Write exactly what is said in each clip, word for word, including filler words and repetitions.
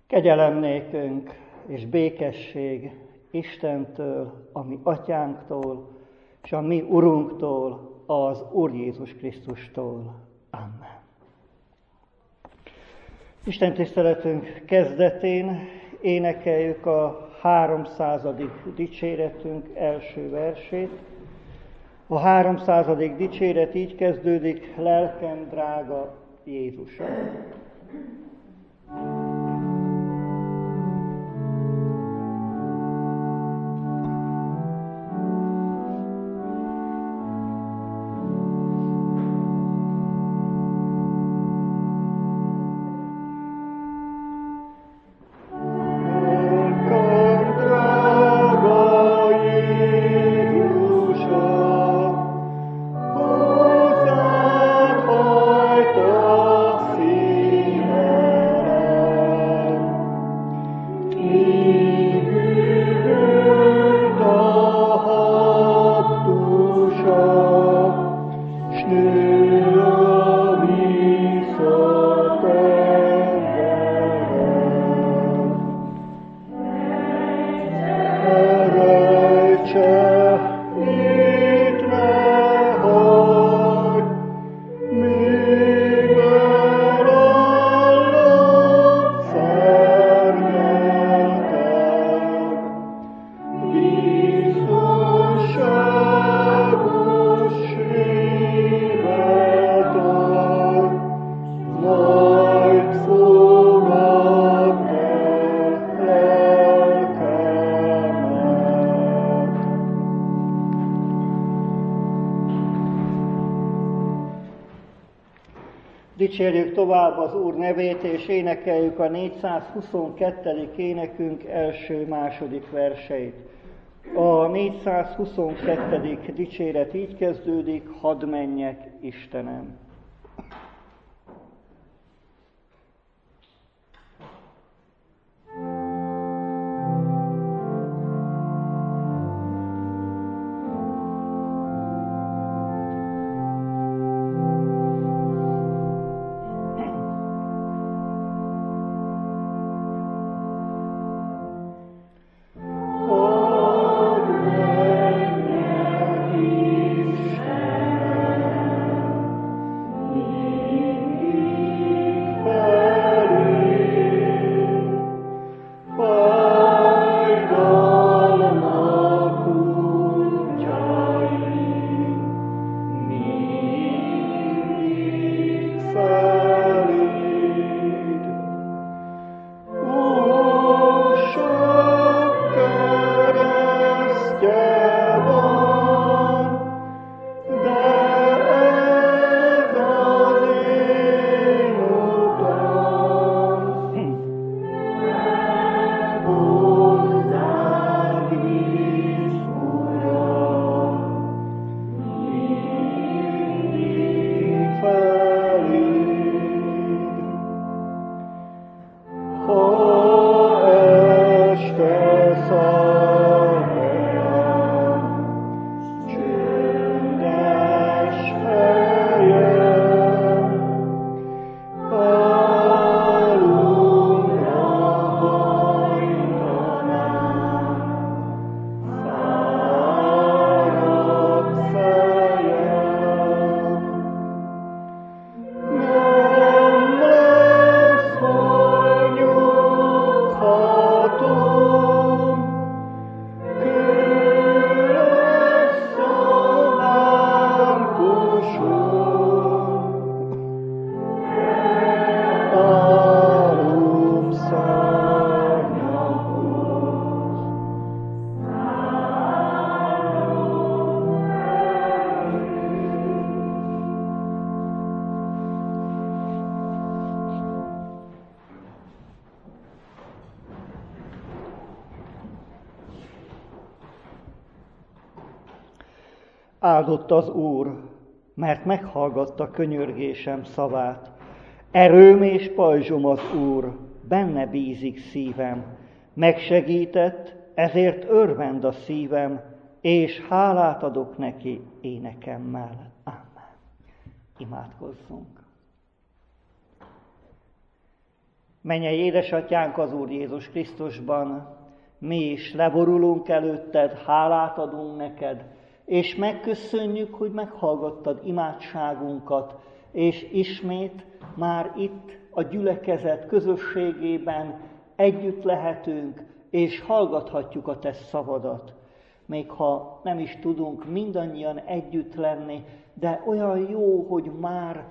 Kegyelem nékünk és békesség Istentől, a mi atyánktól, és a mi Urunktól, az Úr Jézus Krisztustól. Amen. Isten tiszteletünk kezdetén énekeljük a háromszázadik dicséretünk első versét. A háromszázadik dicséret így kezdődik: lelkem drága Jézusom. Dicsérjük tovább az Úr nevét, és énekeljük a négyszázhuszonkettő énekünk első-második verseit. A négyszázhuszonkettő dicséret így kezdődik: hadd menjek Istenem. Áldott az Úr, mert meghallgatta könyörgésem szavát. Erőm és pajzsom az Úr, benne bízik szívem. Megsegített, ezért örvend a szívem, és hálát adok neki énekemmel. Amen. Imádkozzunk. Mennyei édesatyánk az Úr Jézus Krisztusban, mi is leborulunk előtted, hálát adunk neked, és megköszönjük, hogy meghallgattad imádságunkat, és ismét már itt a gyülekezet közösségében együtt lehetünk, és hallgathatjuk a te szavadat. Még ha nem is tudunk mindannyian együtt lenni, de olyan jó, hogy már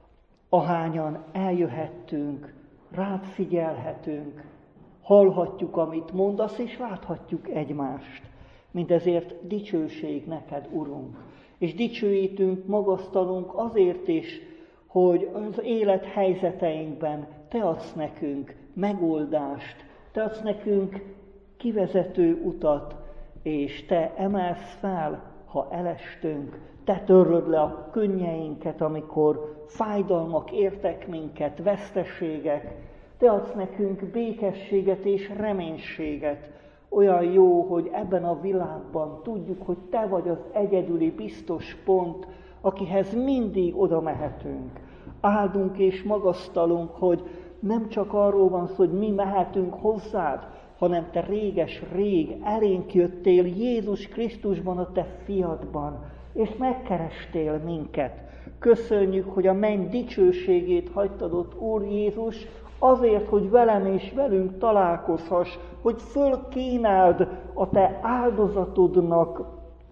ahányan eljöhettünk, rád figyelhetünk, hallhatjuk, amit mondasz, és láthatjuk egymást. Mindezért dicsőség neked, Urunk. És dicsőítünk, magasztalunk azért is, hogy az élet helyzeteinkben te adsz nekünk megoldást, te adsz nekünk kivezető utat, és te emelsz fel, ha elestünk, te törlöd le a könnyeinket, amikor fájdalmak értek minket, veszteségek, te adsz nekünk békességet és reménységet. Olyan jó, hogy ebben a világban tudjuk, hogy te vagy az egyedüli biztos pont, akihez mindig oda mehetünk. Áldunk és magasztalunk, hogy nem csak arról van szó, hogy mi mehetünk hozzád, hanem te réges-rég elénk jöttél Jézus Krisztusban, a te fiadban, és megkerestél minket. Köszönjük, hogy a menny dicsőségét hagytad ott, Úr Jézus, azért, hogy velem és velünk találkozhass, hogy fölkínáld a te áldozatodnak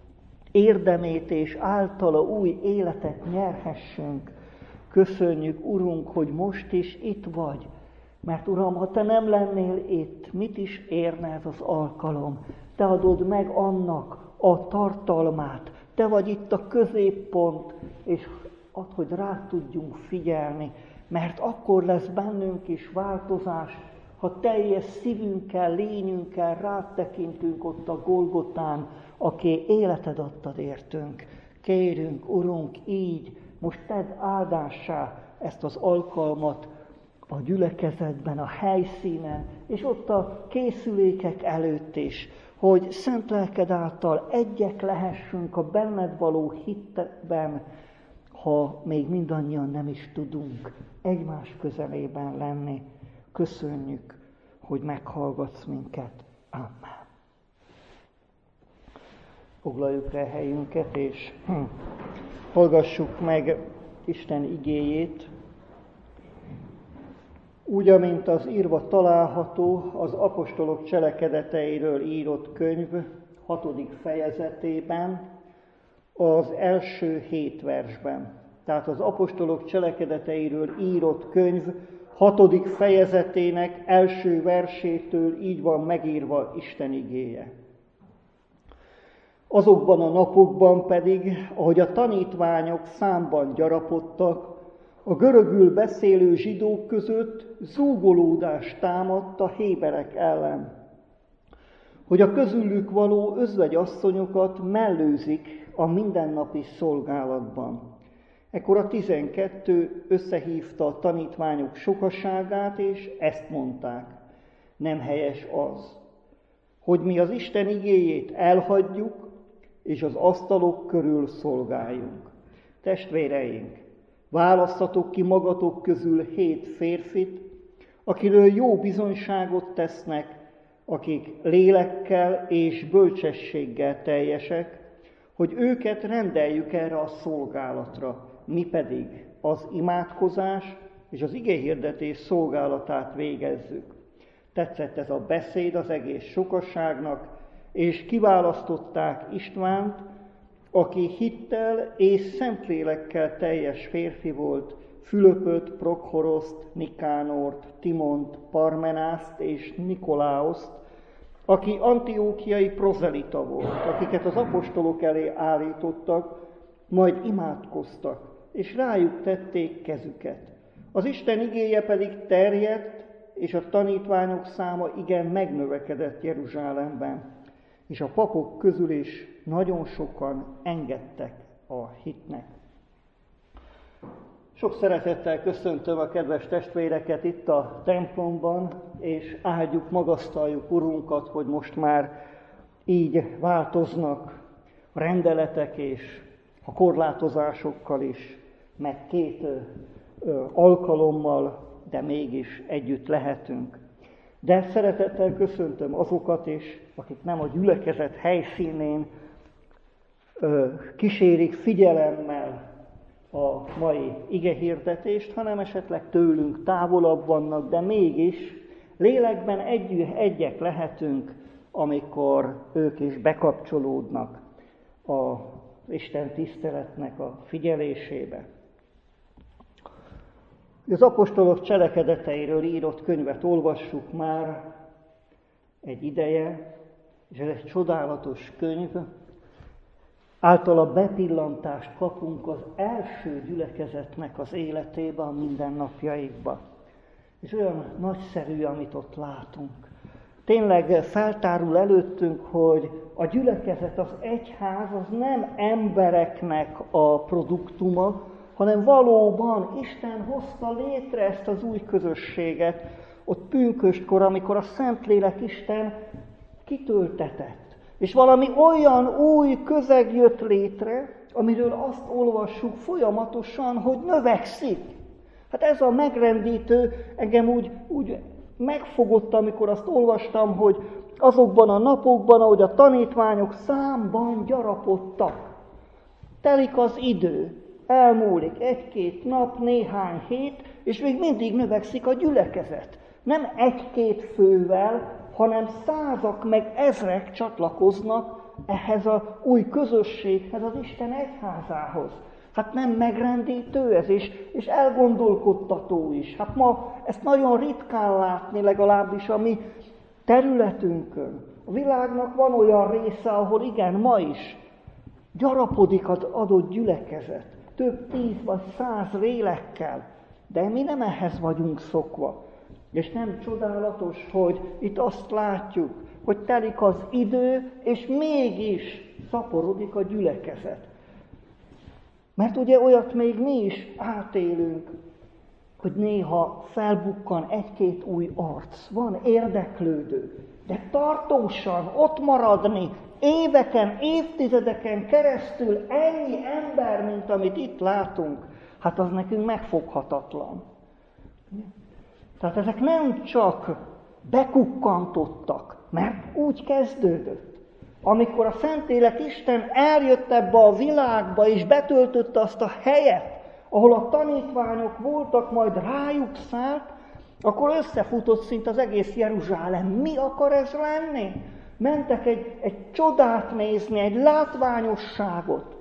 érdemét, és általa új életet nyerhessünk. Köszönjük, Urunk, hogy most is itt vagy, mert Uram, ha te nem lennél itt, mit is érne ez az alkalom? Te adod meg annak a tartalmát, te vagy itt a középpont, és add, hogy rá tudjunk figyelni, mert akkor lesz bennünk is változás, ha teljes szívünkkel, lényünkkel rád tekintünk ott a Golgotán, aki életed adtad értünk. Kérünk, Urunk, így most tedd áldássá ezt az alkalmat a gyülekezetben, a helyszínen, és ott a készülékek előtt is, hogy szent lelked által egyek lehessünk a benned való hitben, ha még mindannyian nem is tudunk egymás közelében lenni. Köszönjük, hogy meghallgatsz minket. Amen. Foglaljuk el helyünket, és hm, hallgassuk meg Isten igéjét. Úgy, amint az írva található az apostolok cselekedeteiről írott könyv hatodik fejezetében, az első hét versben. Tehát az apostolok cselekedeteiről írott könyv hatodik fejezetének első versétől így van megírva Isten igéje. Azokban a napokban pedig, ahogy a tanítványok számban gyarapodtak, a görögül beszélő zsidók között zúgolódás támadt a héberek ellen, hogy a közülük való özvegyasszonyokat mellőzik a mindennapi szolgálatban. Ekkor a tizenkettő összehívta a tanítványok sokaságát, és ezt mondták: nem helyes az, hogy mi az Isten igéjét elhagyjuk, és az asztalok körül szolgáljunk. Testvéreink, választatok ki magatok közül hét férfit, akiről jó bizonyságot tesznek, akik lélekkel és bölcsességgel teljesek, hogy őket rendeljük erre a szolgálatra, mi pedig az imádkozás és az igehirdetés szolgálatát végezzük. Tetszett ez a beszéd az egész sokasságnak, és kiválasztották Istvánt, aki hittel és szentlélekkel teljes férfi volt, Fülöpöt, Prokhoroszt, Nikánort, Timont, Parmenászt és Nikoláoszt, aki antiókiai prozelita volt, akiket az apostolok elé állítottak, majd imádkoztak, és rájuk tették kezüket. Az Isten igéje pedig terjedt, és a tanítványok száma igen megnövekedett Jeruzsálemben, és a papok közül is nagyon sokan engedtek a hitnek. Sok szeretettel köszöntöm a kedves testvéreket itt a templomban, és áldjuk, magasztaljuk Urunkat, hogy most már így változnak a rendeletek és a korlátozásokkal is, meg két ö, alkalommal de mégis együtt lehetünk. De szeretettel köszöntöm azokat is, akik nem a gyülekezet helyszínén ö, kísérik figyelemmel a mai igehirdetést, hanem esetleg tőlünk távolabb vannak, de mégis lélekben egy, egyek lehetünk, amikor ők is bekapcsolódnak az Isten tiszteletnek a figyelésébe. Az apostolok cselekedeteiről írott könyvet olvassuk már egy ideje, és ez egy csodálatos könyv. Általa bepillantást kapunk az első gyülekezetnek az életébe, a mindennapjaikba. És olyan nagyszerű, amit ott látunk. Tényleg feltárul előttünk, hogy a gyülekezet, az egyház, az nem embereknek a produktuma, hanem valóban Isten hozta létre ezt az új közösséget, ott pünköstkor, amikor a Szentlélek Isten kitöltetett. És valami olyan új közeg jött létre, amiről azt olvassuk folyamatosan, hogy növekszik. Hát ez a megrendítő, engem úgy, úgy megfogott, amikor azt olvastam, hogy azokban a napokban, ahogy a tanítványok számban gyarapodtak. Telik az idő, elmúlik egy-két nap, néhány hét, és még mindig növekszik a gyülekezet. Nem egy-két fővel, hanem százak meg ezrek csatlakoznak ehhez az új közösséghez, az Isten egyházához. Hát nem megrendítő ez is, és elgondolkodtató is. Hát ma ezt nagyon ritkán látni, legalábbis a mi területünkön. A világnak van olyan része, ahol igen, ma is gyarapodik az adott gyülekezet. Több tíz vagy száz lélekkel, de mi nem ehhez vagyunk szokva. És nem csodálatos, hogy itt azt látjuk, hogy telik az idő, és mégis szaporodik a gyülekezet. Mert ugye olyat még mi is átélünk, hogy néha felbukkan egy-két új arc, van érdeklődő, de tartósan ott maradni, éveken, évtizedeken keresztül ennyi ember, mint amit itt látunk, hát az nekünk megfoghatatlan. Tehát ezek nem csak bekukkantottak, mert úgy kezdődött. Amikor a Szentlélek Isten eljött ebbe a világba, és betöltötte azt a helyet, ahol a tanítványok voltak, majd rájuk szállt, akkor összefutott szinte az egész Jeruzsálem. Mi akar ez lenni? Mentek egy, egy csodát nézni, egy látványosságot.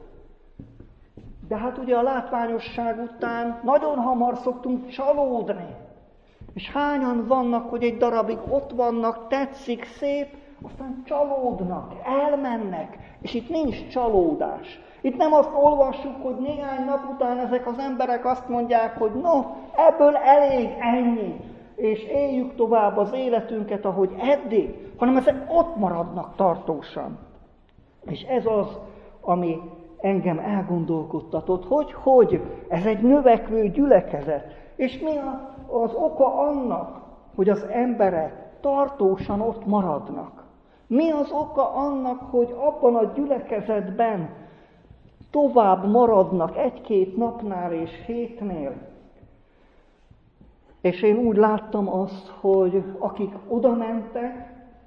De hát ugye a látványosság után nagyon hamar szoktunk csalódni. És hányan vannak, hogy egy darabig ott vannak, tetszik, szép, aztán csalódnak, elmennek, és itt nincs csalódás. Itt nem azt olvassuk, hogy néhány nap után ezek az emberek azt mondják, hogy no, ebből elég ennyi, és éljük tovább az életünket, ahogy eddig, hanem ezek ott maradnak tartósan. És ez az, ami engem elgondolkodtatott, hogy hogy ez egy növekvő gyülekezet, és mi az oka annak, hogy az emberek tartósan ott maradnak. Mi az oka annak, hogy abban a gyülekezetben tovább maradnak egy-két napnál és hétnél? És én úgy láttam azt, hogy akik oda mentek,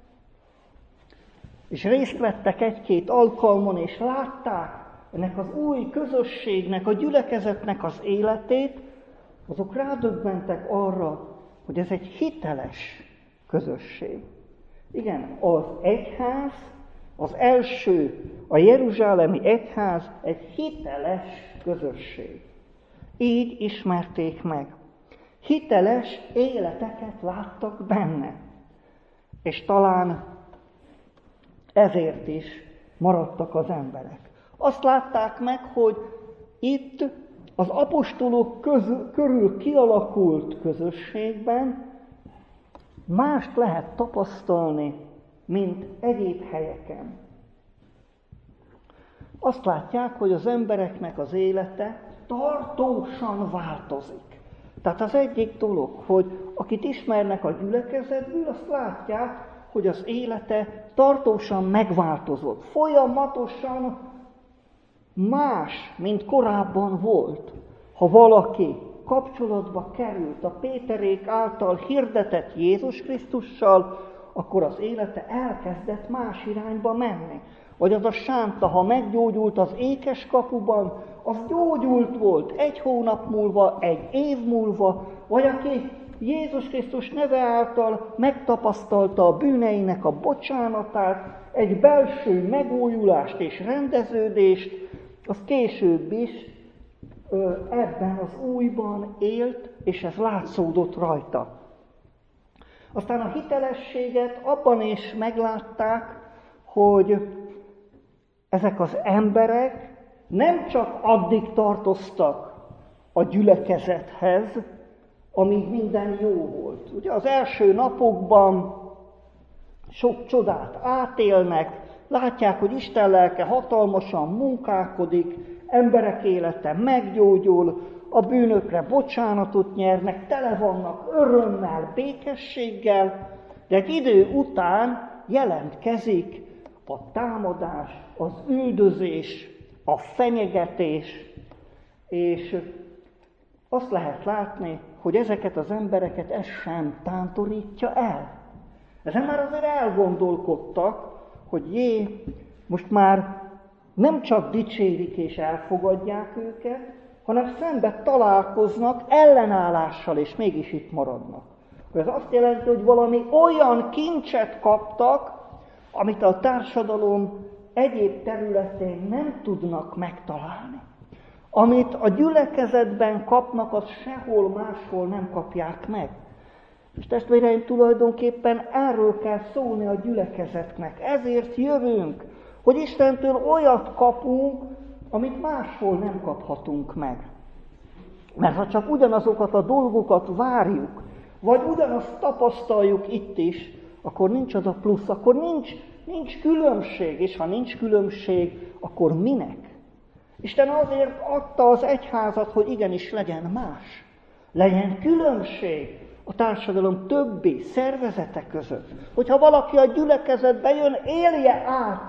és részt vettek egy-két alkalmon, és látták ennek az új közösségnek, a gyülekezetnek az életét, azok rádöbbentek arra, hogy ez egy hiteles közösség. Igen, az egyház, az első, a jeruzsálemi egyház egy hiteles közösség. Így ismerték meg. Hiteles életeket láttak benne. És talán ezért is maradtak az emberek. Azt látták meg, hogy itt az apostolok közül, körül kialakult közösségben mást lehet tapasztalni, mint egyéb helyeken. Azt látják, hogy az embereknek az élete tartósan változik. Tehát az egyik dolog, hogy akit ismernek a gyülekezetből, azt látják, hogy az élete tartósan megváltozott. Folyamatosan más, mint korábban volt. Ha valaki kapcsolatba került a Péterék által hirdetett Jézus Krisztussal, akkor az élete elkezdett más irányba menni. Vagy az a Sánta, ha meggyógyult az ékes kapuban, az gyógyult volt egy hónap múlva, egy év múlva, vagy aki Jézus Krisztus neve által megtapasztalta a bűneinek a bocsánatát, egy belső megújulást és rendeződést, az később is ö, ebben az újban élt, és ez látszódott rajta. Aztán a hitelességet abban is meglátták, hogy ezek az emberek nem csak addig tartoztak a gyülekezethez, amíg minden jó volt. Ugye az első napokban sok csodát átélnek, látják, hogy Isten lelke hatalmasan munkálkodik, emberek élete meggyógyul, a bűnökre bocsánatot nyernek, tele vannak örömmel, békességgel, de egy idő után jelentkezik a támadás, az üldözés, a fenyegetés, és azt lehet látni, hogy ezeket az embereket ez sem tántorítja el. Ezen már azért elgondolkodtak, hogy jé, most már nem csak dicsérik és elfogadják őket, hanem szembe találkoznak ellenállással, és mégis itt maradnak. Ez azt jelenti, hogy valami olyan kincset kaptak, amit a társadalom egyéb területén nem tudnak megtalálni. Amit a gyülekezetben kapnak, azt sehol máshol nem kapják meg. És testvéreim, tulajdonképpen erről kell szólni a gyülekezetnek. Ezért jövünk, hogy Istentől olyat kapunk, amit máshol nem kaphatunk meg. Mert ha csak ugyanazokat a dolgokat várjuk, vagy ugyanazt tapasztaljuk itt is, akkor nincs az a plusz, akkor nincs, nincs különbség, és ha nincs különbség, akkor minek? Isten azért adta az egyházat, hogy igenis legyen más. Legyen különbség a társadalom többi szervezete között. Hogyha valaki a gyülekezetbe jön, élje át,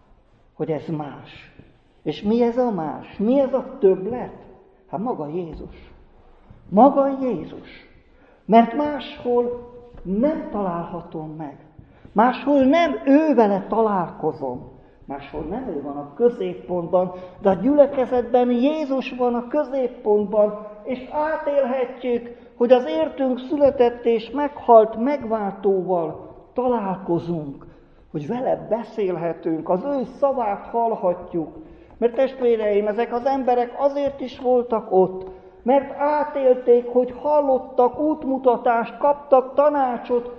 hogy ez más. És mi ez a más? Mi ez a többlet? Hát maga Jézus. Maga Jézus. Mert máshol nem találhatom meg. Máshol nem ő vele találkozom. Máshol nem ő van a középpontban, de a gyülekezetben Jézus van a középpontban, és átélhetjük, hogy az értünk született és meghalt megváltóval találkozunk, hogy vele beszélhetünk, az ő szavát hallhatjuk. Mert testvéreim, ezek az emberek azért is voltak ott, mert átélték, hogy hallottak útmutatást, kaptak tanácsot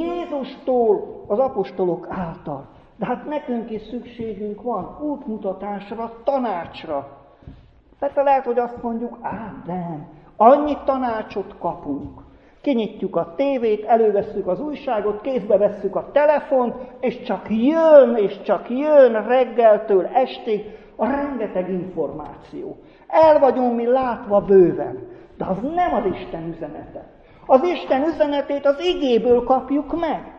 Jézustól, az apostolok által. De hát nekünk is szükségünk van útmutatásra, tanácsra. Persze lehet, hogy azt mondjuk, ám nem, annyi tanácsot kapunk. Kinyitjuk a tévét, elővesszük az újságot, kézbe vesszük a telefont, és csak jön, és csak jön reggeltől estig a rengeteg információ. El vagyunk mi látva bőven, de az nem az Isten üzenete. Az Isten üzenetét az igéből kapjuk meg.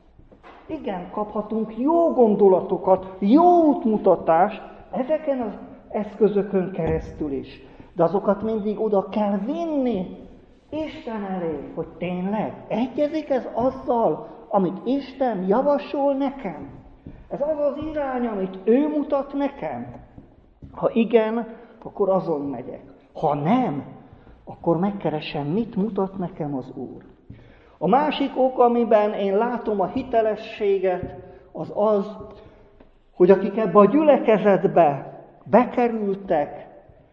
Igen, kaphatunk jó gondolatokat, jó útmutatást ezeken az eszközökön keresztül is. De azokat mindig oda kell vinni Isten elé, hogy tényleg egyezik ez azzal, amit Isten javasol nekem. Ez az az irány, amit ő mutat nekem. Ha igen, akkor azon megyek. Ha nem, akkor megkeresem, mit mutat nekem az Úr. A másik ok, amiben én látom a hitelességet, az az, hogy akik ebbe a gyülekezetbe bekerültek,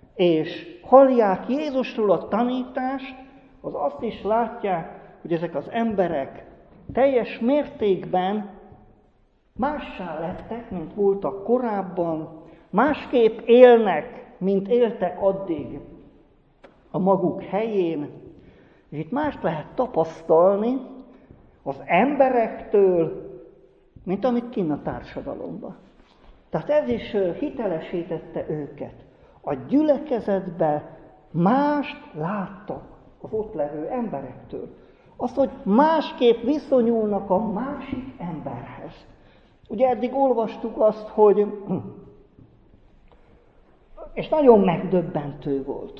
és hallják Jézusról a tanítást, az azt is látják, hogy ezek az emberek teljes mértékben mássá lettek, mint voltak korábban, másképp élnek, mint éltek addig a maguk helyén, és itt mást lehet tapasztalni az emberektől, mint amit kinn a társadalomban. Tehát ez is hitelesítette őket. A gyülekezetben mást láttak az ott levő emberektől. Azt, hogy másképp viszonyulnak a másik emberhez. Ugye eddig olvastuk azt, hogy, és nagyon megdöbbentő volt,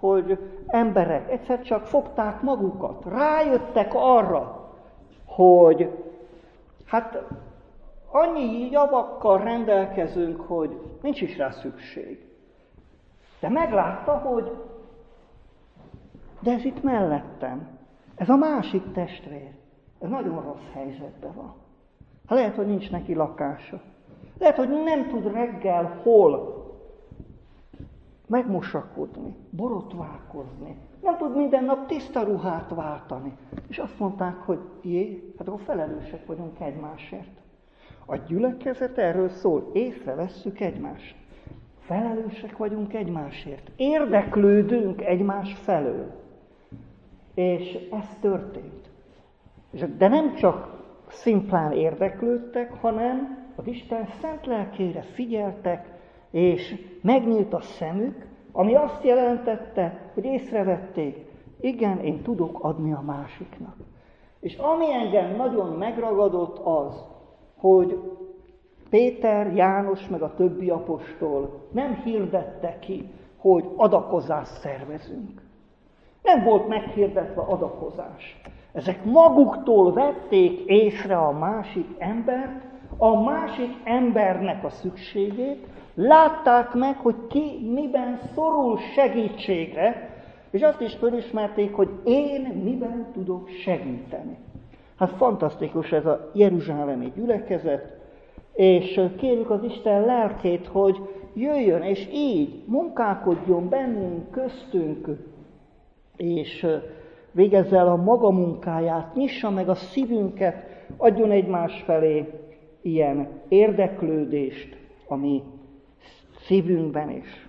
hogy emberek egyszer csak fogták magukat, rájöttek arra, hogy hát annyi javakkal rendelkezünk, hogy nincs is rá szükség. De meglátta, hogy de ez itt mellettem, ez a másik testvér, ez nagyon rossz helyzetben van. Hát lehet, hogy nincs neki lakása. Lehet, hogy nem tud reggel hol megmosakodni, borotválkozni. Nem tud minden nap tiszta ruhát váltani. És azt mondták, hogy jé, hát akkor felelősek vagyunk egymásért. A gyülekezet erről szól, észrevesszük egymást. Felelősek vagyunk egymásért. Érdeklődünk egymás felől. És ez történt. De nem csak szimplán érdeklődtek, hanem az Isten szent lelkére figyeltek, és megnyílt a szemük, ami azt jelentette, hogy észrevették, igen, én tudok adni a másiknak. És ami engem nagyon megragadott az, hogy Péter, János meg a többi apostol nem hirdette ki, hogy adakozást szervezünk. Nem volt meghirdetve adakozás. Ezek maguktól vették észre a másik embert, a másik embernek a szükségét, látták meg, hogy ki miben szorul segítségre, és azt is fölismerték, hogy én miben tudok segíteni. Hát fantasztikus ez a jeruzsálemi gyülekezet, és kérjük az Isten lelkét, hogy jöjjön, és így munkálkodjon bennünk, köztünk, és végezze el a maga munkáját, nyissa meg a szívünket, adjon egymás felé ilyen érdeklődést, ami szívünkben is.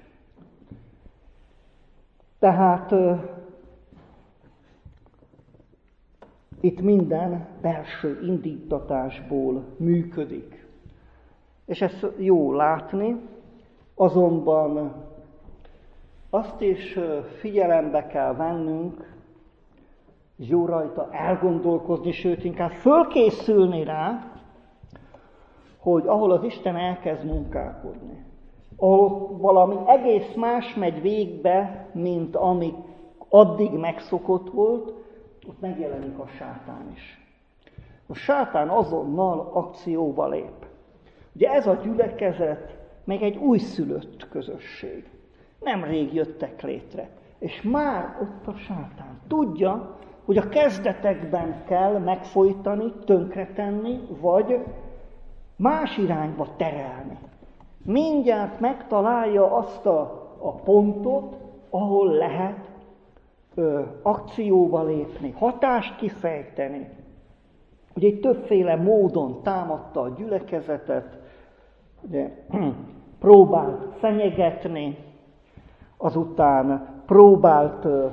Tehát uh, itt minden belső indítatásból működik. És ezt jó látni, azonban azt is figyelembe kell vennünk, és jó rajta elgondolkozni, sőt inkább fölkészülni rá, hogy ahol az Isten elkezd munkálkodni, ahol valami egész más megy végbe, mint ami addig megszokott volt, ott megjelenik a sátán is. A sátán azonnal akcióba lép. Ugye ez a gyülekezet meg egy újszülött közösség. Nemrég jöttek létre. És már ott a sátán tudja, hogy a kezdetekben kell megfojtani, tönkretenni, vagy más irányba terelni. Mindjárt megtalálja azt a, a pontot, ahol lehet ö, akcióba lépni, hatást kifejteni. Ugye egy többféle módon támadta a gyülekezetet, ugye, próbált fenyegetni, azután próbált, ö,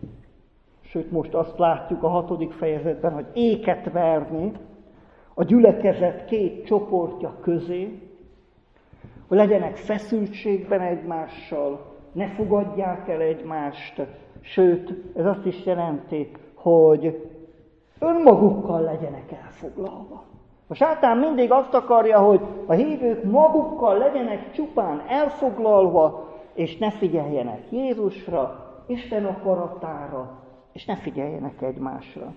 sőt most azt látjuk a hatodik fejezetben, hogy éket verni a gyülekezet két csoportja közé, hogy legyenek feszültségben egymással, ne fogadják el egymást, sőt, ez azt is jelenti, hogy önmagukkal legyenek elfoglalva. A sátán mindig azt akarja, hogy a hívők magukkal legyenek csupán elfoglalva, és ne figyeljenek Jézusra, Isten akaratára, és ne figyeljenek egymásra.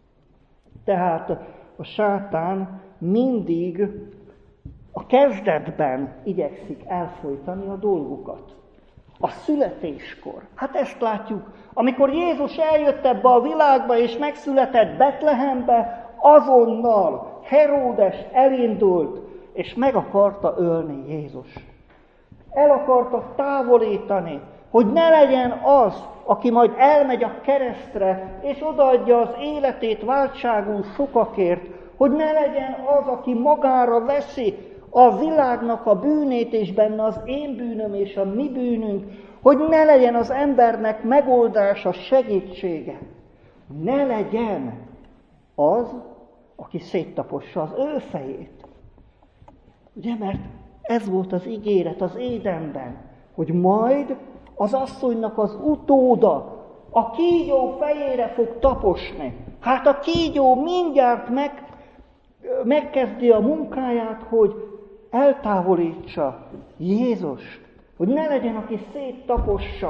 Tehát a sátán mindig a kezdetben igyekszik elfojtani a dolgukat. A születéskor. Hát ezt látjuk, amikor Jézus eljött ebbe a világba és megszületett Betlehembe, azonnal Heródes elindult és meg akarta ölni Jézust. El akarta távolítani, hogy ne legyen az, aki majd elmegy a keresztre, és odaadja az életét váltságul sokakért, hogy ne legyen az, aki magára veszi a világnak a bűnét, és benne az én bűnöm és a mi bűnünk, hogy ne legyen az embernek megoldása, segítsége. Ne legyen az, aki széttapossa az ő fejét. Ugye, mert ez volt az ígéret az Édenben, hogy majd az asszonynak az utóda a kígyó fejére fog taposni. Hát a kígyó mindjárt meg, megkezdi a munkáját, hogy eltávolítsa Jézust. Hogy ne legyen, aki széttapossa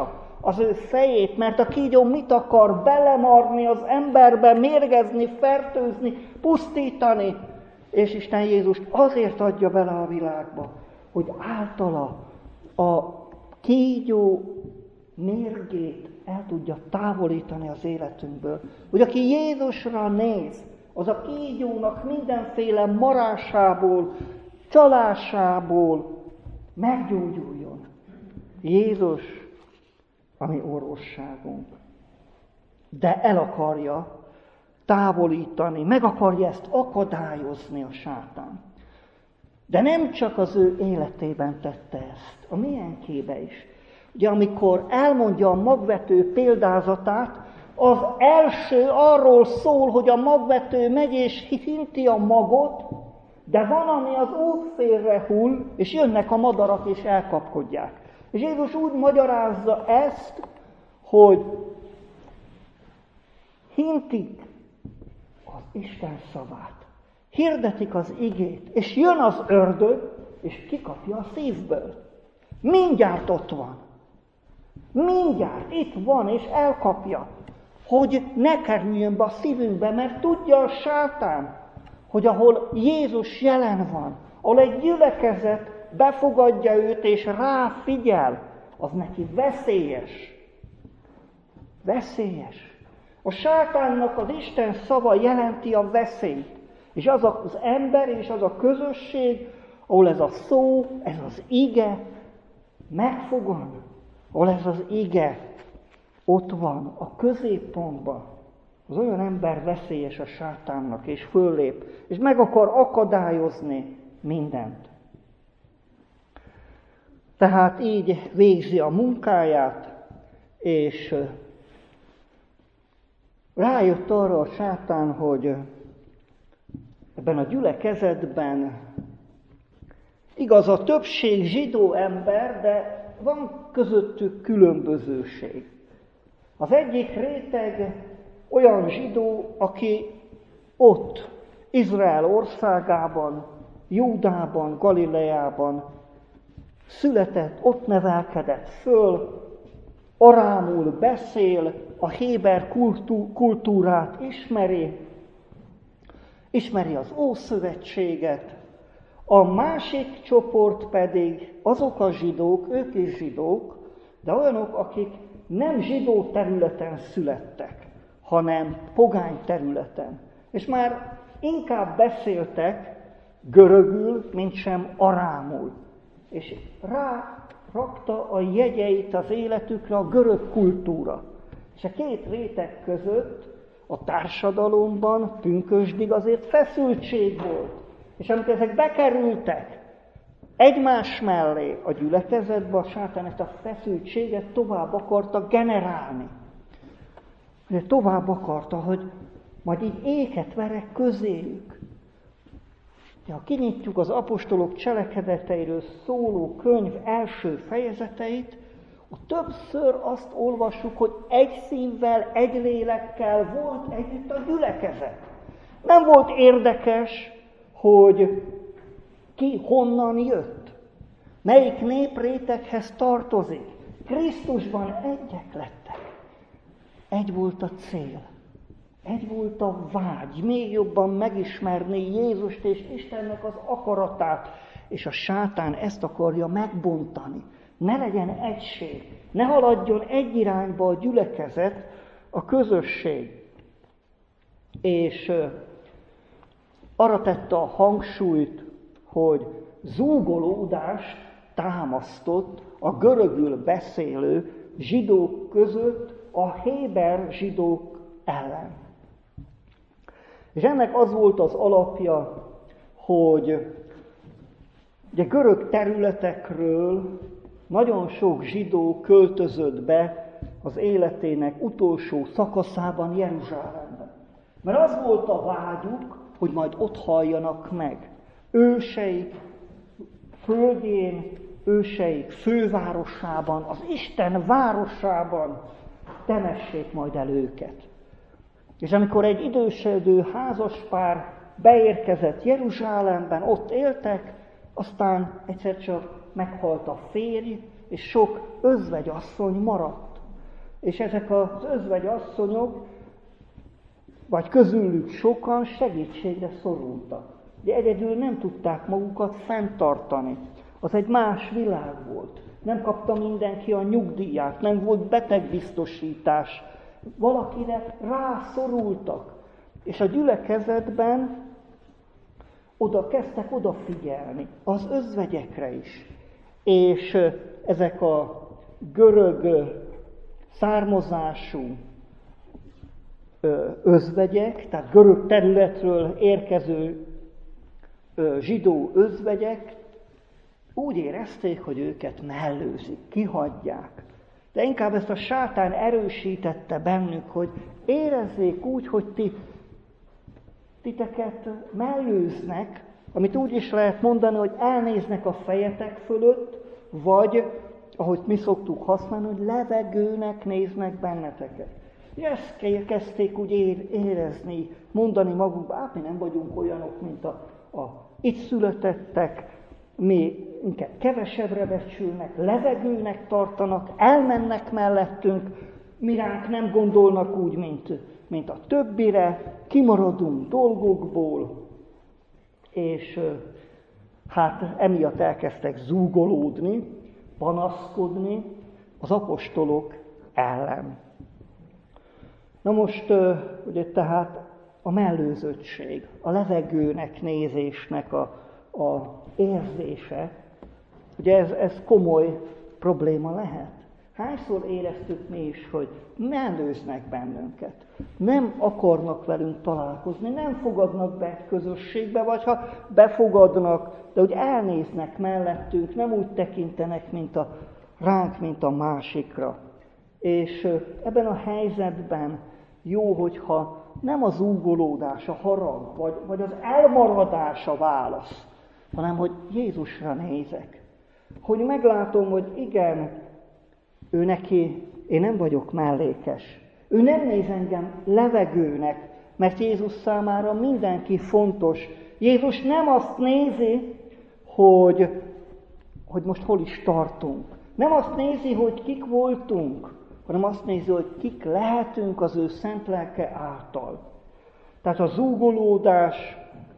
az ő fejét, mert a kígyó mit akar? Belemarni az emberbe, mérgezni, fertőzni, pusztítani. És Isten Jézust azért adja bele a világba, hogy általa a kígyó mérgét el tudja távolítani az életünkből. Hogy aki Jézusra néz, az a kígyónak mindenféle marásából, csalásából meggyógyuljon. Jézus a mi orvosságunk. De el akarja távolítani, meg akarja ezt akadályozni a sátán. De nem csak az ő életében tette ezt, a miénkébe is. Ugye amikor elmondja a magvető példázatát, az első arról szól, hogy a magvető megy és hinti a magot, de van, ami az útfélre hull, és jönnek a madarak és elkapkodják. És Jézus úgy magyarázza ezt, hogy hintik az Isten szavát, hirdetik az igét, és jön az ördög, és kikapja a szívből. Mindjárt ott van. Mindjárt itt van, és elkapja, hogy ne kerüljön be a szívünkbe, mert tudja a sátán, hogy ahol Jézus jelen van, ahol egy gyülekezet befogadja őt és ráfigyel, az neki veszélyes. Veszélyes. A sátánnak az Isten szava jelenti a veszélyt. És az az ember és az a közösség, ahol ez a szó, ez az ige megfogan, ahol ez az ige ott van, a középpontban, az olyan ember veszélyes a sátánnak, és föllép, és meg akar akadályozni mindent. Tehát így végzi a munkáját, és rájött arra a sátán, hogy ebben a gyülekezetben igaz, a többség zsidó ember, de van közöttük különbözőség. Az egyik réteg olyan zsidó, aki ott, Izrael országában, Júdában, Galileában született, ott nevelkedett föl, arámul beszél, a héber kultú, kultúrát ismeri, ismeri az Ószövetséget. A másik csoport pedig azok a zsidók, ők is zsidók, de olyanok, akik nem zsidó területen születtek, hanem pogány területen. És már inkább beszéltek görögül, mint sem arámul. És rá rakta a jegyeit az életükre a görög kultúra. És a két réteg között a társadalomban pünkösdig azért feszültség volt. És amikor ezek bekerültek egymás mellé a gyülekezetbe, a sátán ezt a feszültséget tovább akarta generálni. Tovább akarta, hogy majd így éket verek közéjük. Ha kinyitjuk az apostolok cselekedeteiről szóló könyv első fejezeteit, ott többször azt olvassuk, hogy egy szívvel, egy lélekkel volt együtt a gyülekezet. Nem volt érdekes, hogy ki honnan jött, melyik népréteghez tartozik. Krisztusban egyek lettek. Egy volt a cél, egy volt a vágy, még jobban megismerni Jézust és Istennek az akaratát, és a sátán ezt akarja megbontani. Ne legyen egység, ne haladjon egy irányba a gyülekezet, a közösség. És arra tette a hangsúlyt, hogy zúgolódást támasztott a görögül beszélő zsidók között a héber zsidók ellen. És ennek az volt az alapja, hogy ugye görög területekről nagyon sok zsidó költözött be az életének utolsó szakaszában Jeruzsálembe. Mert az volt a vágyuk, hogy majd ott halljanak meg. Őseik földjén, őseik fővárosában, az Isten városában temessék majd el őket. És amikor egy idősödő házaspár beérkezett Jeruzsálemben, ott éltek, aztán egyszer csak meghalt a férj, és sok özvegyasszony maradt. És ezek az özvegyasszonyok, vagy közülük sokan segítségre szorultak. De egyedül nem tudták magukat fenntartani. Az egy más világ volt. Nem kapta mindenki a nyugdíját, nem volt betegbiztosítás. Valakire rászorultak. És a gyülekezetben oda kezdtek odafigyelni, az özvegyekre is. És ezek a görög származású özvegyek, tehát görög területről érkező zsidó özvegyek úgy érezték, hogy őket mellőzik, kihagyják. De inkább ezt a sátán erősítette bennük, hogy érezzék úgy, hogy ti, titeket mellőznek, amit úgy is lehet mondani, hogy elnéznek a fejetek fölött, vagy, ahogy mi szoktuk használni, hogy levegőnek néznek benneteket. És ezt kezdték úgy érezni, mondani magukba, hát mi nem vagyunk olyanok, mint a, a itt születettek, mi inkább kevesebbre becsülnek, levegőnek tartanak, elmennek mellettünk, mi ránk nem gondolnak úgy, mint, mint a többire, kimaradunk dolgokból, és hát emiatt elkezdtek zúgolódni, panaszkodni az apostolok ellen. Na most, ugye tehát a mellőzöttség, a levegőnek nézésnek a, a érzése, ugye ez, ez komoly probléma lehet. Hányszor éreztük mi is, hogy mellőznek bennünket, nem akarnak velünk találkozni, nem fogadnak be egy közösségbe, vagy ha befogadnak, de úgy elnéznek mellettünk, nem úgy tekintenek, mint a ránk, mint a másikra. És ebben a helyzetben jó, hogyha nem az zúgolódás, a harag, vagy, vagy az elmaradás a válasz, hanem hogy Jézusra nézek. Hogy meglátom, hogy igen, ő neki, én nem vagyok mellékes. Ő nem néz engem levegőnek, mert Jézus számára mindenki fontos. Jézus nem azt nézi, hogy, hogy most hol is tartunk. Nem azt nézi, hogy kik voltunk, hanem azt nézi, hogy kik lehetünk az ő szent lelke által. Tehát a zúgolódás,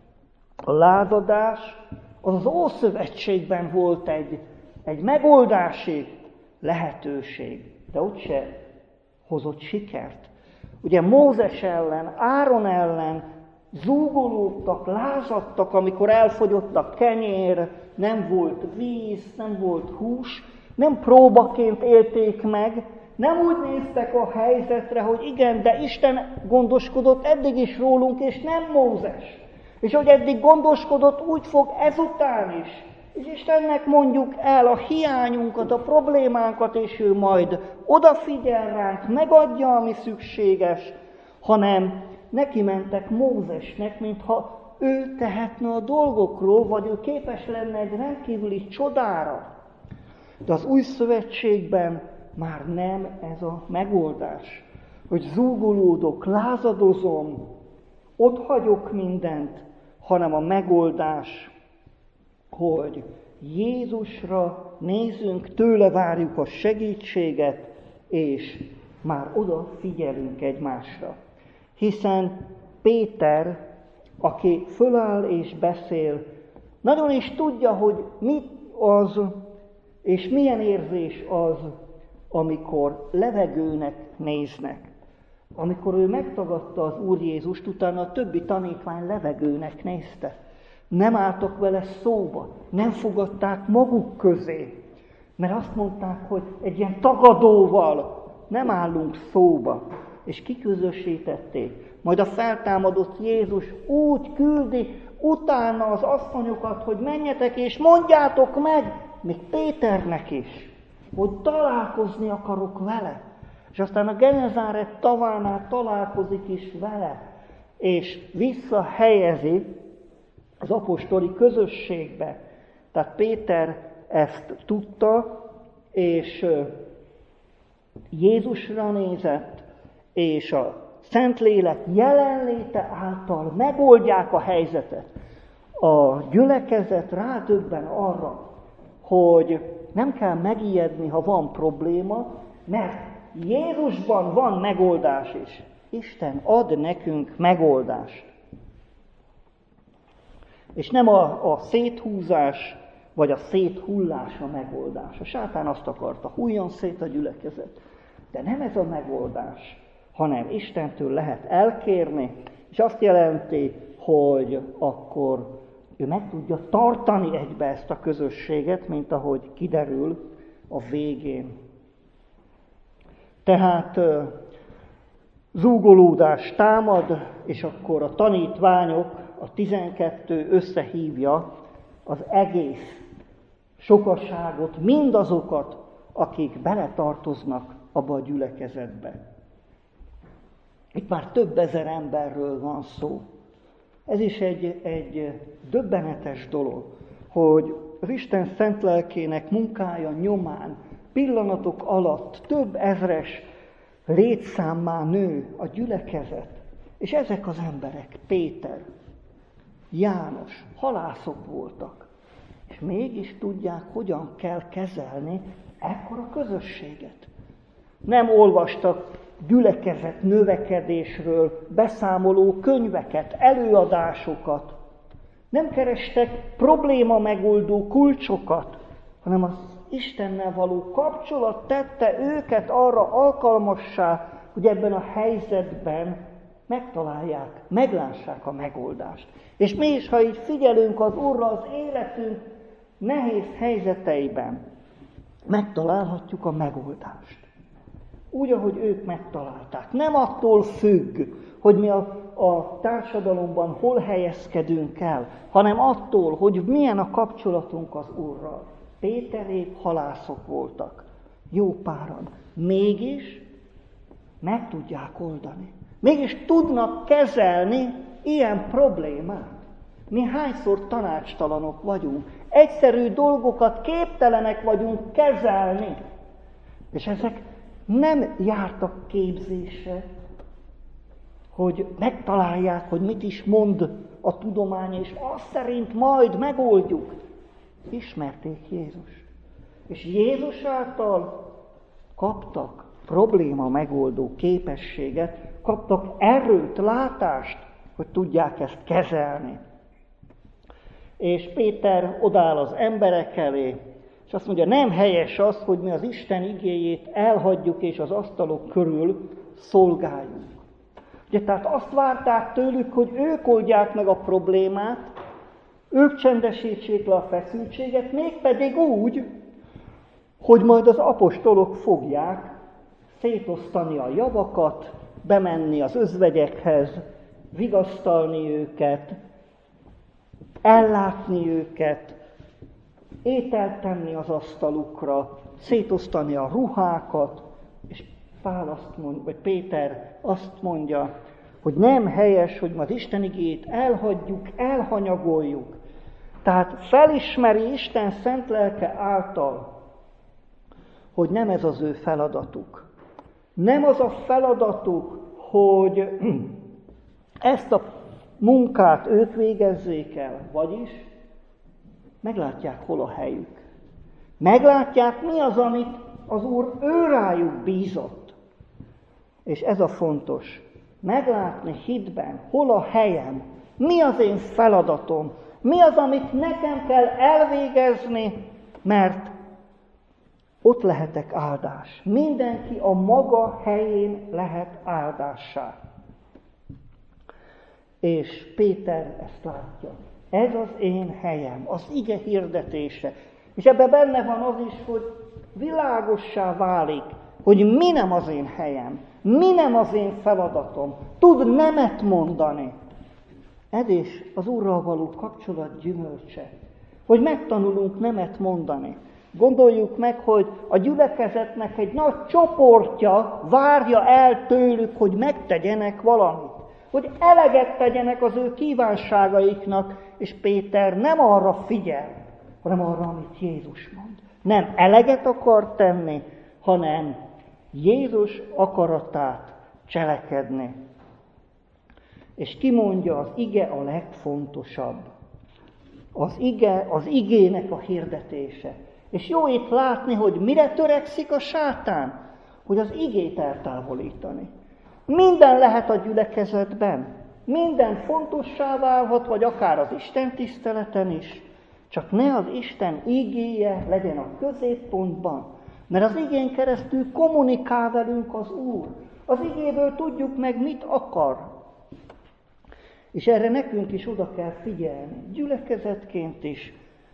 a lázadás, az az Ószövetségben volt egy, egy megoldási lehetőség, de ott se hozott sikert. Ugye Mózes ellen, Áron ellen zúgolódtak, lázadtak, amikor elfogyott a kenyér, nem volt víz, nem volt hús, nem próbaként élték meg, nem úgy néztek a helyzetre, hogy igen, de Isten gondoskodott eddig is rólunk, és nem Mózes. És hogy eddig gondoskodott, úgy fog ezután is. És Istennek mondjuk el a hiányunkat, a problémánkat, és ő majd odafigyel ránk, megadja, ami szükséges, hanem neki mentek Mózesnek, mintha ő tehetne a dolgokról, vagy ő képes lenne egy rendkívüli csodára. De az új szövetségben már nem ez a megoldás, hogy zúgolódok, lázadozom, ott hagyok mindent, hanem a megoldás, hogy Jézusra nézünk, tőle várjuk a segítséget, és már oda figyelünk egymásra. Hiszen Péter, aki föláll és beszél, nagyon is tudja, hogy mit az, és milyen érzés az, amikor levegőnek néznek. Amikor ő megtagadta az Úr Jézust, utána a többi tanítvány levegőnek nézte. Nem álltak vele szóba, nem fogadták maguk közé, mert azt mondták, hogy egy ilyen tagadóval nem állunk szóba, és kiközösítették. Majd a feltámadott Jézus úgy küldi utána az asszonyokat, hogy menjetek és mondjátok meg, még Péternek is, hogy találkozni akarok vele. És aztán a Genezáret tavánál találkozik is vele, és visszahelyezi az apostoli közösségbe. Tehát Péter ezt tudta, és Jézusra nézett, és a Szentlélek jelenléte által megoldják a helyzetet. A gyülekezet rádöbben arra, hogy nem kell megijedni, ha van probléma, mert Jézusban van megoldás is. Isten ad nekünk megoldást. És nem a, a széthúzás, vagy a széthullás a megoldás. A sátán azt akarta, hulljon szét a gyülekezet. De nem ez a megoldás, hanem Istentől lehet elkérni, és azt jelenti, hogy akkor ő meg tudja tartani egybe ezt a közösséget, mint ahogy kiderül a végén. Tehát zúgolódás támad, és akkor a tanítványok, a tizenkettő összehívja az egész sokaságot, mindazokat, akik beletartoznak abba a gyülekezetbe. Itt már több ezer emberről van szó. Ez is egy, egy döbbenetes dolog, hogy az Isten szent lelkének munkája nyomán pillanatok alatt több ezres létszámmá nő a gyülekezet. És ezek az emberek, Péter, János, halászok voltak. És mégis tudják, hogyan kell kezelni ekkora közösséget. Nem olvastak gyülekezet növekedésről beszámoló könyveket, előadásokat. Nem kerestek probléma megoldó kulcsokat, hanem az Istennel való kapcsolat tette őket arra alkalmassá, hogy ebben a helyzetben megtalálják, meglássák a megoldást. És mi is, ha így figyelünk az Úrra az életünk nehéz helyzeteiben, megtalálhatjuk a megoldást. Úgy, ahogy ők megtalálták. Nem attól függ, hogy mi a, a társadalomban hol helyezkedünk el, hanem attól, hogy milyen a kapcsolatunk az Úrral. Péterék halászok voltak, jó páran. Mégis meg tudják oldani. Mégis tudnak kezelni ilyen problémát. Mi hányszor tanácstalanok vagyunk. Egyszerű dolgokat képtelenek vagyunk kezelni. És ezek nem jártak képzésre, hogy megtalálják, hogy mit is mond a tudomány, és azt szerint majd megoldjuk. Ismerték Jézus. És Jézus által kaptak probléma megoldó képességet, kaptak erőt, látást, hogy tudják ezt kezelni. És Péter odáll az emberek elé, és azt mondja, nem helyes az, hogy mi az Isten igéjét elhagyjuk, és az asztalok körül szolgáljunk. Ugye, tehát azt várták tőlük, hogy ők oldják meg a problémát, ők csendesítsék le a feszültséget, mégpedig úgy, hogy majd az apostolok fogják szétosztani a javakat, bemenni az özvegyekhez, vigasztalni őket, ellátni őket, ételt tenni az asztalukra, szétosztani a ruhákat, és Pál azt mondja, vagy Péter azt mondja, hogy nem helyes, hogy az Isten igéjét elhagyjuk, elhanyagoljuk. Tehát felismeri Isten szent lelke által, hogy nem ez az ő feladatuk. Nem az a feladatuk, hogy ezt a munkát ők végezzék el, vagyis meglátják, hol a helyük. Meglátják, mi az, amit az Úr ő rájuk bízott. És ez a fontos. Meglátni hitben, hol a helyem, mi az én feladatom, mi az, amit nekem kell elvégezni, mert ott lehetek áldás. Mindenki a maga helyén lehet áldássá. És Péter ezt látja. Ez az én helyem, az ige hirdetése. És ebben benne van az is, hogy világossá válik, hogy mi nem az én helyem, mi nem az én feladatom. Tud nemet mondani. Ez is az Úrral való kapcsolat gyümölcse. Hogy megtanulunk nemet mondani. Gondoljuk meg, hogy a gyülekezetnek egy nagy csoportja várja el tőlük, hogy megtegyenek valamit. Hogy eleget tegyenek az ő kívánságaiknak, és Péter nem arra figyel, hanem arra, amit Jézus mond. Nem eleget akar tenni, hanem Jézus akaratát cselekedni. És kimondja, az ige a legfontosabb. Az ige, az igének a hirdetése. És jó itt látni, hogy mire törekszik a sátán? hogy az igét eltávolítani. Minden lehet a gyülekezetben, minden fontossá válhat, vagy akár az Isten tiszteleten is, csak ne az Isten igéje legyen a középpontban, mert az igén keresztül kommunikál velünk az Úr. Az igéből tudjuk meg, mit akar. És erre nekünk is oda kell figyelni, gyülekezetként is,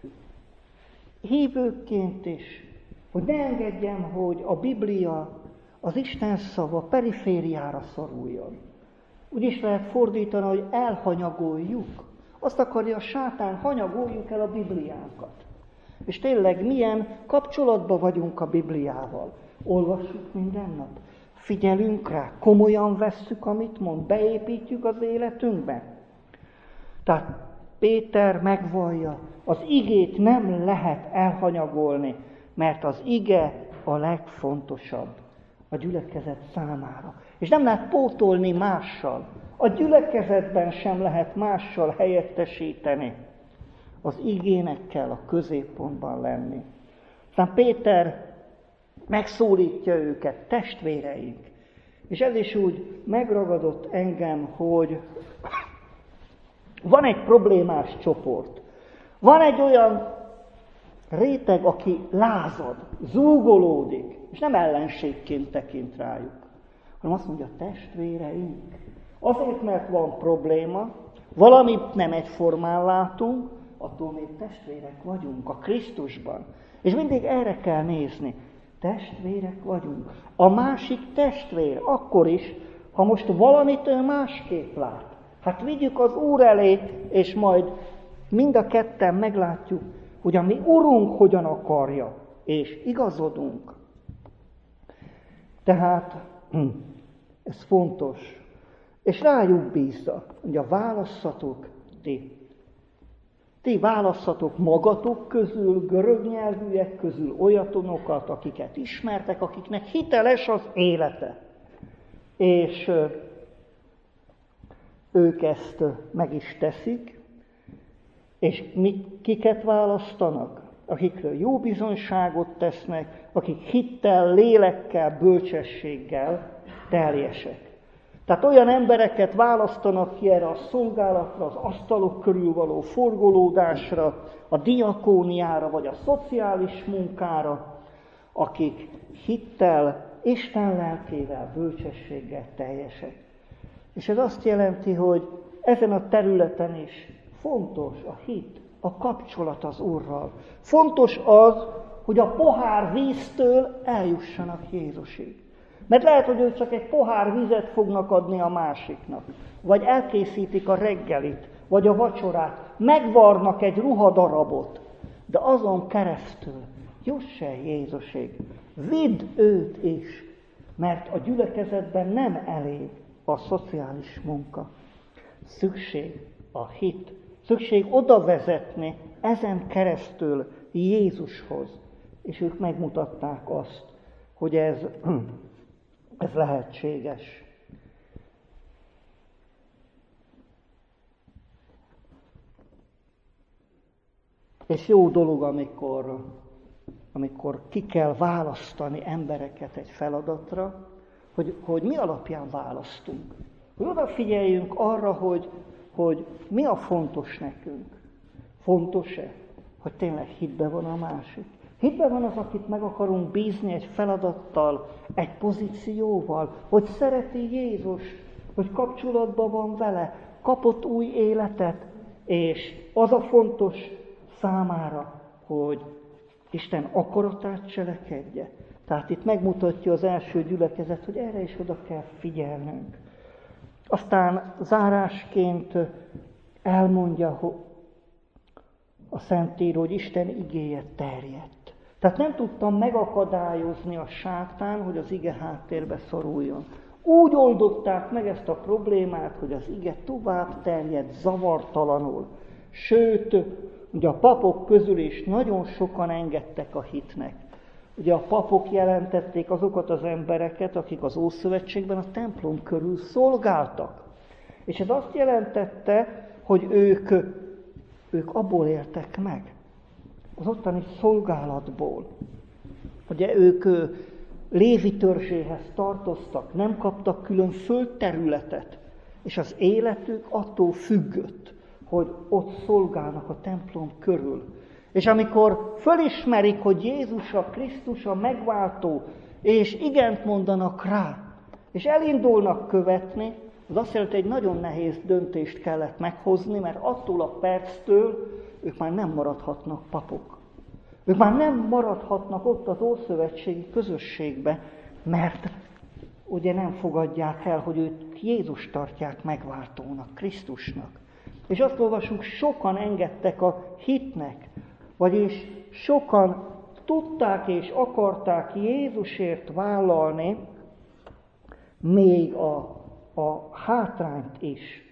hívőként is, hogy ne engedjem, hogy a Biblia, az Isten szava perifériára szoruljon. Úgy is lehet fordítani, hogy elhanyagoljuk. Azt akarja a sátán, hanyagoljuk el a Bibliánkat. És tényleg milyen kapcsolatban vagyunk a Bibliával? Olvassuk minden nap, figyelünk rá, komolyan vesszük, amit mond, beépítjük az életünkbe. Tehát Péter megvallja, az igét nem lehet elhanyagolni, mert az ige a legfontosabb a gyülekezet számára. És nem lehet pótolni mással. A gyülekezetben sem lehet mással helyettesíteni. Az igének kell a középpontban lenni. Aztán Péter megszólítja őket, testvéreink. És ez is úgy megragadott engem, hogy van egy problémás csoport. Van egy olyan réteg, aki lázad, zúgolódik, és nem ellenségként tekint rájuk, hanem azt mondja, testvéreink. Azért, mert van probléma, valamit nem egyformán látunk, attól még testvérek vagyunk a Krisztusban. És mindig erre kell nézni. Testvérek vagyunk. A másik testvér, akkor is, ha most valamit ő másképp lát. Hát vigyük az Úr elé, és majd mind a ketten meglátjuk, hogy a mi Urunk hogyan akarja, és igazodunk. Tehát ez fontos. És rájuk bízza, hogy a válasszatok ti. Ti válasszatok magatok közül, görög nyelvűek közül olyatonokat, akiket ismertek, akiknek hiteles az élete. És ők ezt meg is teszik, és mit, kiket választanak? Akikről jó bizonyságot tesznek, akik hittel, lélekkel, bölcsességgel teljesek. Tehát olyan embereket választanak ki erre a szolgálatra, az asztalok körül való forgolódásra, a diakóniára, vagy a szociális munkára, akik hittel, Isten lelkével, bölcsességgel teljesek. És ez azt jelenti, hogy ezen a területen is fontos a hit, a kapcsolat az Úrral. Fontos az, hogy a pohár víztől eljussanak Jézusig. Mert lehet, hogy ők csak egy pohár vizet fognak adni a másiknak, vagy elkészítik a reggelit, vagy a vacsorát, megvarnak egy ruhadarabot, de azon keresztül juss el Jézusig. Vidd őt is, mert a gyülekezetben nem elég a szociális munka. Szükség a hit, szükség oda vezetni ezen keresztül Jézushoz. És ők megmutatták azt, hogy ez, ez lehetséges. És jó dolog, amikor, amikor ki kell választani embereket egy feladatra, hogy, hogy mi alapján választunk. Hogy odafigyeljünk arra, hogy, hogy mi a fontos nekünk. Fontos-e, hogy tényleg hitben van a másik? Hitben van az, akit meg akarunk bízni egy feladattal, egy pozícióval, hogy szereti Jézus, hogy kapcsolatban van vele, kapott új életet, és az a fontos számára, hogy Isten akaratát cselekedje. Tehát itt megmutatja az első gyülekezet, hogy erre is oda kell figyelnünk. Aztán zárásként elmondja a Szentíró, hogy Isten igéje terjedt. Tehát nem tudtam megakadályozni a sátán, hogy az ige háttérbe szoruljon. Úgy oldották meg ezt a problémát, hogy az ige tovább terjedt zavartalanul. Sőt, ugye a papok közül is nagyon sokan engedtek a hitnek. Ugye a papok jelentették azokat az embereket, akik az Ószövetségben a templom körül szolgáltak. És ez azt jelentette, hogy ők, ők abból éltek meg, az ottani szolgálatból. Ugye ők Lévi törzséhez tartoztak, nem kaptak külön földterületet, és az életük attól függött, hogy ott szolgálnak a templom körül. És amikor fölismerik, hogy Jézus a Krisztus a megváltó, és igent mondanak rá, és elindulnak követni, az azt jelenti, hogy egy nagyon nehéz döntést kellett meghozni, mert attól a perctől ők már nem maradhatnak papok. Ők már nem maradhatnak ott az ószövetségi közösségbe, mert ugye nem fogadják el, hogy őt Jézus tartják megváltónak, Krisztusnak. És azt olvasunk, sokan engedtek a hitnek, vagyis sokan tudták és akarták Jézusért vállalni még a, a hátrányt is.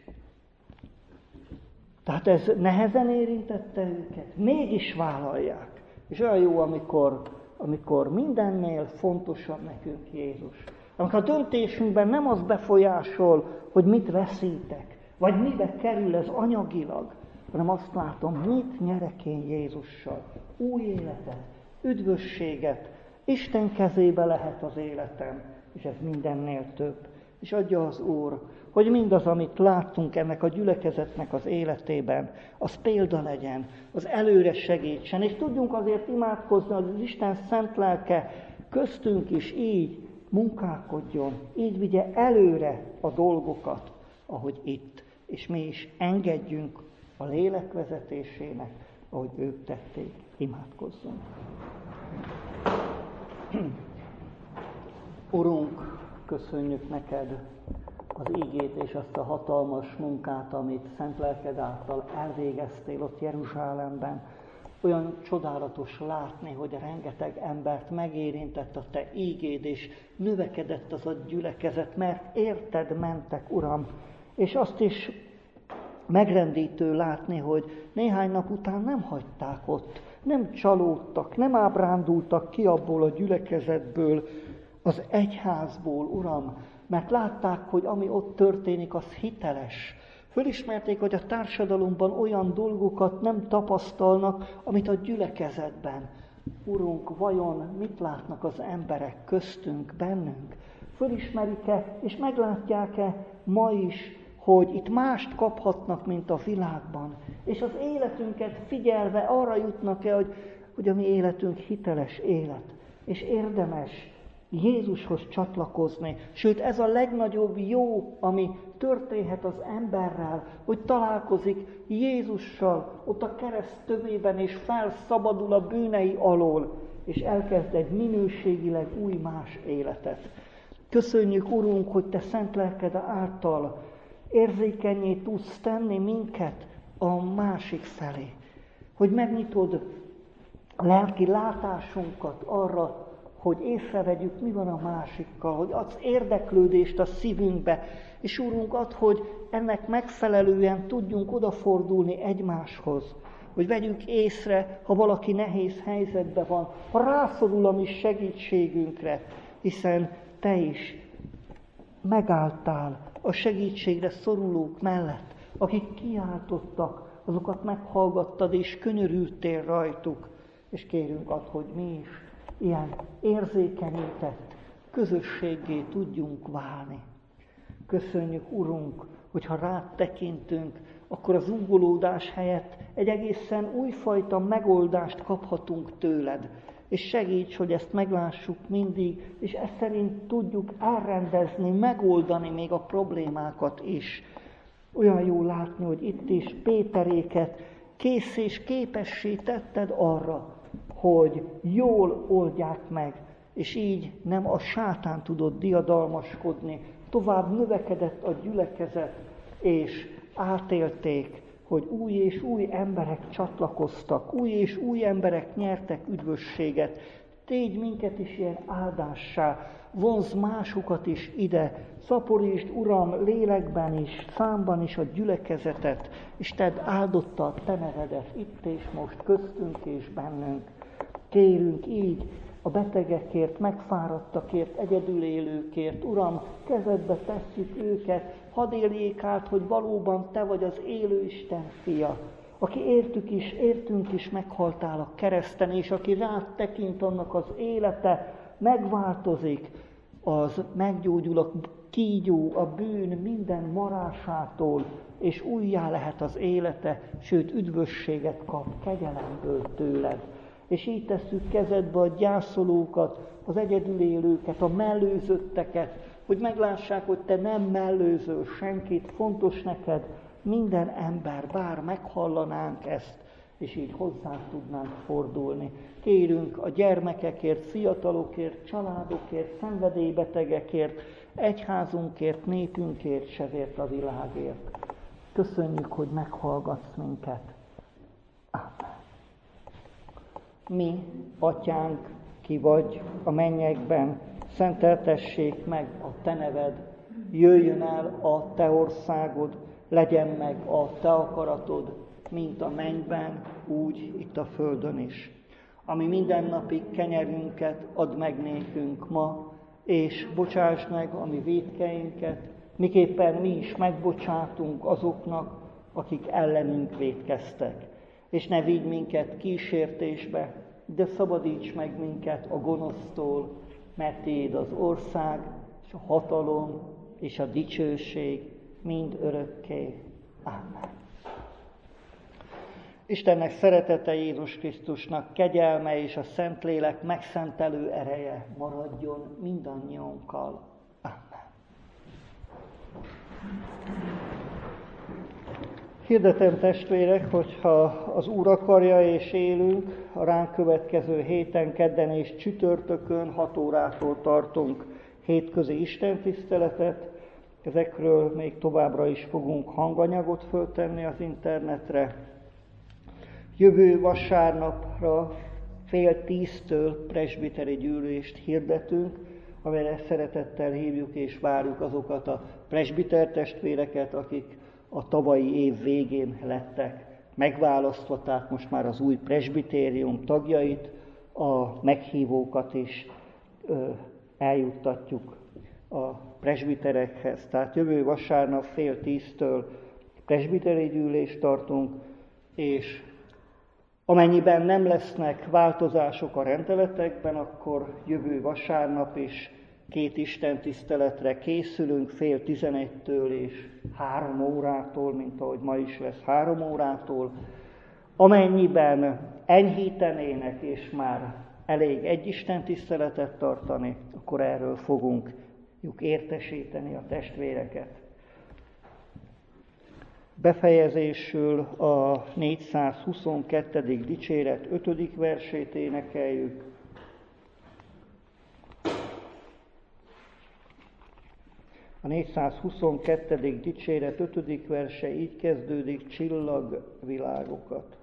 Tehát ez nehezen érintette őket, mégis vállalják. És olyan jó, amikor, amikor mindennél fontosabb nekünk Jézus. Amikor a döntésünkben nem az befolyásol, hogy mit veszítek, vagy mibe kerül ez anyagilag, hanem azt látom, mit nyerek én Jézussal. Új életet, üdvösséget, Isten kezébe lehet az életem, és ez mindennél több. És adja az Úr, hogy mindaz, amit láttunk ennek a gyülekezetnek az életében, az példa legyen, az előre segítsen, és tudjunk azért imádkozni, hogy az Isten szent lelke köztünk is így munkálkodjon, így vigye előre a dolgokat, ahogy itt, és mi is engedjünk a lélek vezetésének, ahogy ők tették. Imádkozzunk. Urunk, köszönjük neked az ígét és azt a hatalmas munkát, amit szent lelked által elvégeztél ott Jeruzsálemben. Olyan csodálatos látni, hogy rengeteg embert megérintett a te ígéd, és növekedett az a gyülekezet, mert érted mentek, Uram. És azt is megrendítő látni, hogy néhány nap után nem hagyták ott, nem csalódtak, nem ábrándultak ki abból a gyülekezetből, az egyházból, Uram, mert látták, hogy ami ott történik, az hiteles. Fölismerték, hogy a társadalomban olyan dolgokat nem tapasztalnak, amit a gyülekezetben. Urunk, vajon mit látnak az emberek köztünk, bennünk? Fölismerik-e és meglátják-e ma is, hogy itt mást kaphatnak, mint a világban? És az életünket figyelve arra jutnak-e, hogy, hogy a mi életünk hiteles élet, és érdemes Jézushoz csatlakozni. Sőt, ez a legnagyobb jó, ami történhet az emberrel, hogy találkozik Jézussal ott a kereszt tövében, és felszabadul a bűnei alól, és elkezd egy minőségileg új más életet. Köszönjük, Urunk, hogy te szent lelked által érzékenyé tudsz tenni minket a másik felé. Hogy megnyitod a lelki látásunkat arra, hogy észrevegyük, mi van a másikkal, hogy adsz érdeklődést a szívünkbe, és Úrunk, add, hogy ennek megfelelően tudjunk odafordulni egymáshoz, hogy vegyük észre, ha valaki nehéz helyzetben van, ha rászorul a mi segítségünkre, hiszen te is megálltál a segítségre szorulók mellett, akik kiáltottak, azokat meghallgattad és könyörültél rajtuk, és kérünk add, hogy mi is ilyen érzékenyített közösséggé tudjunk válni. Köszönjük, Urunk, hogyha rád tekintünk, akkor az ungolódás helyett egy egészen újfajta megoldást kaphatunk tőled. És segíts, hogy ezt meglássuk mindig, és ezt szerint tudjuk elrendezni, megoldani még a problémákat is. Olyan jó látni, hogy itt is Péteréket kész és képessé tetted arra, hogy jól oldják meg, és így nem a sátán tudott diadalmaskodni. Tovább növekedett a gyülekezet, és átélték, hogy új és új emberek csatlakoztak, új és új emberek nyertek üdvösséget. Tégy minket is ilyen áldássá, vonzd másokat is ide, szaporítsd, Uram, lélekben is, számban is a gyülekezetet, és tedd áldotta a te nevedet itt és most köztünk és bennünk. Kérünk így a betegekért, megfáradtakért, egyedül élőkért. Uram, kezedbe tesszük őket, hadd éljék át, hogy valóban te vagy az élő Isten fia, aki értük is, értünk is meghaltál a kereszten, és aki rád tekint, annak az élete megváltozik, az meggyógyul a kígyó, a bűn minden marásától, és újjá lehet az élete, sőt üdvösséget kap kegyelemből tőled. És így tesszük kezedbe a gyászolókat, az egyedül élőket, a mellőzötteket, hogy meglássák, hogy te nem mellőzöl senkit, fontos neked minden ember, bár meghallanánk ezt, és így hozzá tudnánk fordulni. Kérünk a gyermekekért, fiatalokért, családokért, szenvedélybetegekért, egyházunkért, népünkért, sevért a világért. Köszönjük, hogy meghallgatsz minket. Amen. Mi, Atyánk, ki vagy a mennyekben, szenteltessék meg a te neved, jöjjön el a te országod, legyen meg a te akaratod, mint a mennyben, úgy itt a földön is. Ami mindennapi kenyerünket add meg nékünk ma, és bocsáss meg a mi vétkeinket, miképpen mi is megbocsátunk azoknak, akik ellenünk vétkeztek. És ne vigy minket kísértésbe, de szabadíts meg minket a gonosztól, mert tiéd az ország, és a hatalom, és a dicsőség mind örökké. Amen. Istennek szeretete, Jézus Krisztusnak kegyelme és a Szentlélek megszentelő ereje maradjon mindannyiunkkal. Amen. Hirdetem, testvérek, hogyha az Úr akarja és élünk, a ránk következő héten, kedden és csütörtökön hat órától tartunk hétközi istentiszteletet. Ezekről még továbbra is fogunk hanganyagot föltenni az internetre. Jövő vasárnapra fél tíztől presbiteri gyűlést hirdetünk, amelyre szeretettel hívjuk és várjuk azokat a presbiter testvéreket, akik a tavalyi év végén lettek megválasztva, tehát most már az új presbitérium tagjait, a meghívókat is ö, eljuttatjuk a presbiterekhez. Tehát jövő vasárnap fél tíztől presbiteri gyűlést tartunk, és amennyiben nem lesznek változások a rendeletekben, akkor jövő vasárnap is két istentiszteletre készülünk, fél tizenegytől és három órától, mint ahogy ma is lesz három órától. Amennyiben enyhítenének, és már elég egy istentiszteletet tartani, akkor erről fogunk értesíteni a testvéreket. Befejezésül a négyszázhuszonkettő. dicséret ötödik versét énekeljük. A négyszázhuszonkettő. dicséret ötödik verse így kezdődik: csillagvilágokat.